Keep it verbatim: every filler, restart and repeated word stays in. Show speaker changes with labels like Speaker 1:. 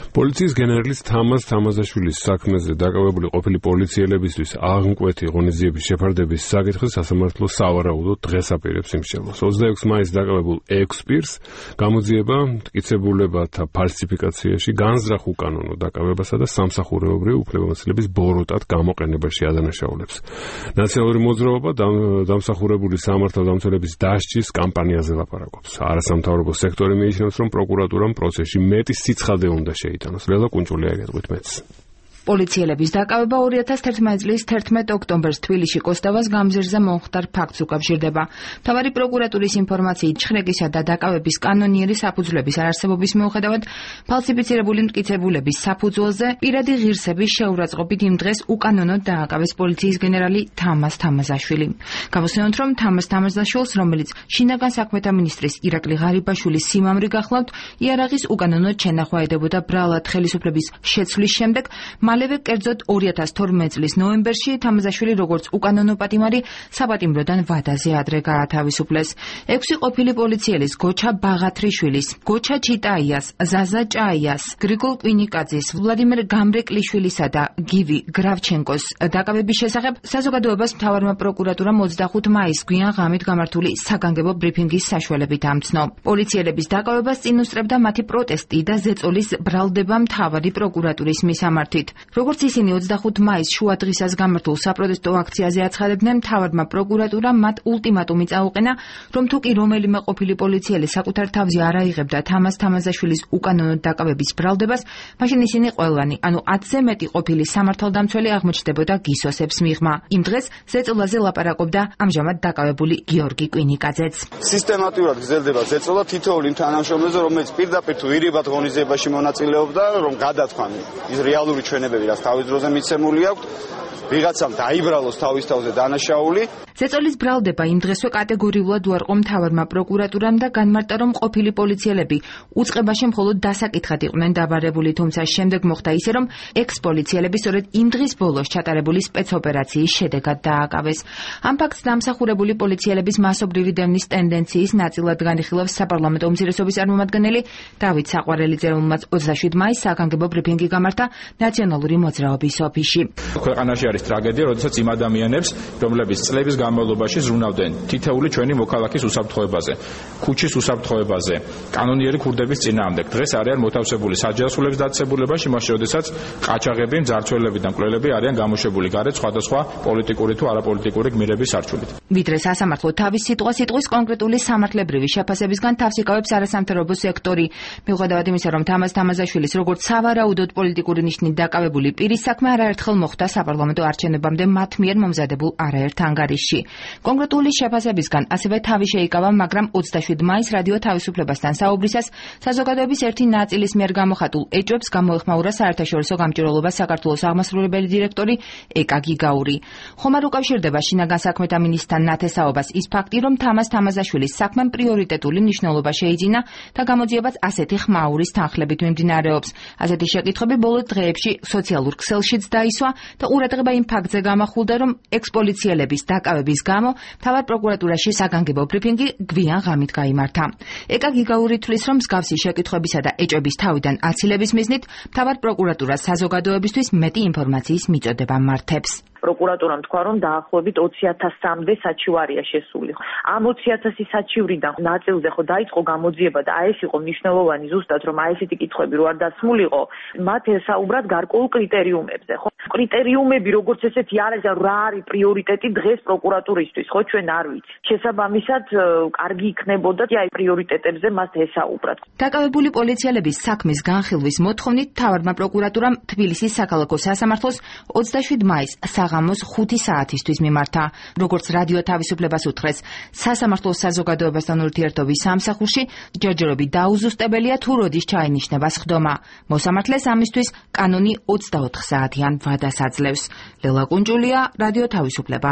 Speaker 1: პოლიციის გენერლის თამაზ თამაზაშვილის საქმეზე დაკავებული ყოფილი პოლიციელებისთვის აღმკვეთი ღონისძიების შეფარდების საკითხი სასამართლო სავარაუდოდ დღეს აპირებს იმსჯელოს. ოცდაექვსი მაისს დაკავებულ ექვს პირს გამოძიება მტკიცებულებათა ფალსიფიკაციაში, განზრახ უკანონო დაკავებასა და სამსახურეობრივი უფლებამოსილების ბოროტად გამოყენებაში ადანაშაულებს. ნაციონალური მოძრაობა დამსახურებული სამართალდამცველების დასჯის კამპანიაზე ლაპარაკობს. არასამთავრობო სექტორი მიიჩნევს, რომ პროკურატურამ პროცესში მეტი სიცხადე უნდა შეიტანოს. ლელა კუნჭულია ეგეთყვით მეც.
Speaker 2: პოლიციელების დაკავება ორი ათას თერთმეტი წლის თერთმეტ ოქტომბერს თბილისში კოსტავას გამზირზე მომხდარ ფაქტს უკავშირდება. მთავარი პროკურატურის ინფორმაციით ჩხრეკისა და დაკავების კანონიერი საფუძვლების არარსებობის მიუხედავად ფალსიფიცირებული მტკიცებულების საფუძველზე პირადი ღირსების შეურაცხყოფით იმ დღეს უკანონოდ დააკავეს პოლიციის გენერალი თამაზ თამაზაშვილი. გამოსცემთ, რომ თამაზ თამაზაშვილს, რომელიც შინაგან საქმეთა მინისტრის ირაკლი ღარიბაშვილის სიმამრი გახლავთ, იარაღის უკანონოდ შენახვა ედებოდა ბრალად ხელისუფლების შეცვლის შემდეგ. მალევე კერძოდ ორი ათას თორმეტი წლის ნოემბერში თამაზაშვილი როგორც უკანონო პატიმარი საპატიმროდან ვადაზე ადრე გაათავისუფლეს. ექვსი ყოფილი პოლიციელის გოჩა ბაღათრიშვილის, გოჩა ჩიტაიას, ზაზა ჭაიას, გრიგოლ კვინიკაძის, ვლადიმერ გამრეკლიშვილისა და გივი გრავჩენკოს დაკავების შესახებ საზოგადოებას მთავარმა პროკურატურამ ოცდახუთი მაისს გვიან ღამით გამართული საგანგებო ბრიფინგის საშუალებით ამცნო. პოლიციელების დაკავებას წინ უსწრებდა მათი პროტესტი და ზეწოლის ბრალდება მთავარი პროკურატურის მისამართით. როგორც ისინი ოცდახუთი მაისს შუადღისას გამართულ საპროტესტო აქციაზე აცხადებდნენ, მთავარმა პროკურატურამ მათ ულტიმატუმი წაუყენა, რომ თუ კი რომელიმე ყოფილი პოლიციელი საკუთარ თავზე არ აიღებდა თამაზ თამაზაშვილის უკანონოდ დაკავების ბრალდებას, მაშინ ისინი ყველანი, ანუ ათზე მეტი ყოფილი სამართალდამცველი აღმოჩნდებოდა გისოსებს მიღმა. იმ დღეს ზეწოლაზე ლაპარაკობდა ამჟამად დაკავებული გიორგი კვინიკაძეც.
Speaker 3: სისტემატურად გრძელდება ზეწოლა თითოეულ იმ თანამშრომელზე, რომელიც პირდაპირ თუ ირიბად ღონისძიებაში მონაწილეობდა, რომ გადათქვან ის რეალური ჩვენებები, რაც თავის დროზე მიცემული აქვს, ვიღაცამ დაიბრალოს თავის თავზე დანაშაული.
Speaker 2: ზეწოლის ბრალდება იმ დღესვე კატეგორიულად უარყო მთავარმა პროკურატურამ და განმარტა, რომ ყოფილი პოლიციელები უწყებაში მხოლოდ დასაკითხად იყვნენ დაბარებული, თუმცა შემდეგ მოხდა ისე, რომ ექს-პოლიციელები სწორედ იმ დღის ბოლოს ჩატარებული სპეცოპერაციის შედეგად დააკავეს. ამ ფაქტს დამსახურებული პოლიციელების მასობრივი დევნის ტენდენციის ნაწილად განიხილავს საპარლამენტო უმცირესობის წარმომადგენელი დავით საყვარელიძე, რომელმაც ოცდაშვიდი მაისს საგანგებო ბრიფინგი გამართა ნაციონალური მოძრაობის ოფისში.
Speaker 4: ქვეყანაში არის ტრაგედია, როდესაც იმ ადამიანებს, რომლებიც წლების განმავლობაში ზრუნავდნენ თითეული ჩვენი მოქალაქის უსაფრთხოებაზე, ქუჩის უსაფრთხოებაზე, კანონიერი ქურდების წინააღმდეგ, დღეს არიან მოთავსებული საჯარისხულების დაწესებულებაში, მაშინ როდესაც ყაჩაღები, მძარცველები და მკვლელები არიან გამოშვებული გარეთ სხვადასხვა პოლიტიკური თუ არაპოლიტიკური გმირების სარჩულით.
Speaker 2: ვიდრე სასამართლო თავის სიტყვა-სიტყვის კონკრეტული სამართლებრივი შეფასებისგან თავს იკავებს არასამთავრობო სექტორი. მიუხედავად იმისა, რომ თამაზ თამაზაშვილის როგორც სავარაუდოდ პოლიტიკური ნიშნით დაკავებული პირის საქმე არაერთხელ მოხდა საპარლამენტო არჩევნებამდე მათ მიერ მომზადებულ არაერთ ანგარიშში. კონკრეტული შეფასებისგან ასევე თავი შეიკავა, მაგრამ ოცდაშვიდი მაისს რადიო თავისუფლებასთან საუბრისას საზოგადოების ერთი ნაწილის მიერ გამოხატულ ეჭვებს გამოეხმაურა საერთაშორისო გამჭვირვალობას საქართველოს აღმასრულებელი დირექტორი ეკა გიგაური. ხომ არ უკავშირდება შინაგან საქმეთა მინისტრთან ნათესაობას ის ფაქტი, რომ თამაზ თამაზაშვილის საქმემ პრიორიტეტული მნიშვნელობა შეიძინა და გამოძიებაც ასეთი ხმაურის თანხლებით მიმდინარეობს. ასეთი შეკითხვები ბოლო დღეებში სოციალურ ქსელშიც დაისვა და ყურადღება იმ ფაქტზე გამახულდა, რომ ექს-პოლიციელების დაკავების გამო მთავარ პროკურატურაში საგანგებო ბრიფინგი გვიან ღამით გაიმართა. ეკა გიგაური თვლის, რომ მსგავსი შეკითხვებისა და ეჭვების თავიდან აცილების მიზნით მთავარ პროკურატურას საზოგადოებისთვის მეტი ინფორმაციის მიწოდება მართებს.
Speaker 5: პროკურატურამ თქვა, რომ დაახლოებით ოცი ათასამდე საჩივარია შესული. ამ ოცი ათასი საჩივრიდან ნაწილზე ხო დაიწყო გამოძიება და აი ეს იყო მნიშვნელოვანი ზუსტად, რომ აი ესეთი კითხვები რო არ დასმულიყო, მათ ესაუბრათ გარკვეულ კრიტერიუმებზე, ხო? კრიტერიუმები როგორც ესეთი არის, რა არის პრიორიტეტი დღეს პროკურატურისთვის, ხო, ჩვენ არ ვიცით. შესაბამისად, კარგი იქნებოდა აი პრიორიტეტებზე მას ესაუბრათ.
Speaker 2: დაკავებული პოლიციელების საქმის განხილვის მოთხოვნით მთავარმა პროკურატურამ თბილისის საქალაქო სასამართლოს ოცდაშვიდი მაისს საღამოს ხუთი საათისთვის მიმართა. როგორც რადიო თავისუფლებას უთხრეს, სასამართლოს საზოგადოებასთან ურთიერთობის სამსახურში ჯერჯერობით დაუზუსტებელია თუ როდის ჩაინიშნება სხდომა. მოსამართლეს ამისთვის კანონი ოცდაოთხ საათიან ვადას აძლევს. ლელა კუნჭულია, რადიო თავისუფლება.